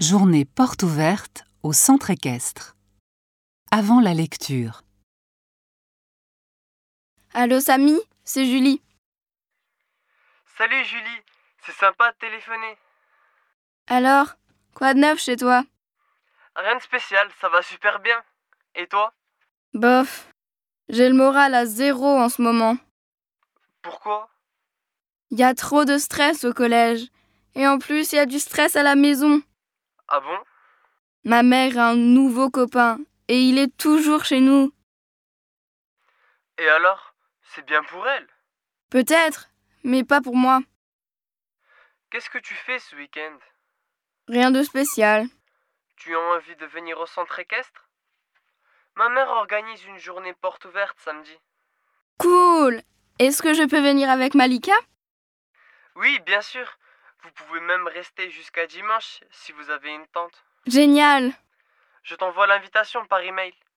Journée porte ouverte au centre équestre. Avant la lecture. Allô Samy, c'est Julie. Salut Julie, c'est sympa de téléphoner. Alors, quoi de neuf chez toi? Rien de spécial, ça va super bien. Et toi? Bof, j'ai le moral à 0 en ce moment. Pourquoi? Il y a trop de stress au collège. Et en plus, il y a du stress à la maison. Ah bon? Ma mère a un nouveau copain et il est toujours chez nous. Et alors? C'est bien pour elle. Peut-être, mais pas pour moi. Qu'est-ce que tu fais ce week-end? Rien de spécial. Tu as envie de venir au centre équestre? Ma mère organise une journée porte ouverte samedi. Cool! Est-ce que je peux venir avec Malika? Oui, bien sûr. Vous pouvez même rester jusqu'à dimanche si vous avez une tente. Génial! Je t'envoie l'invitation par email.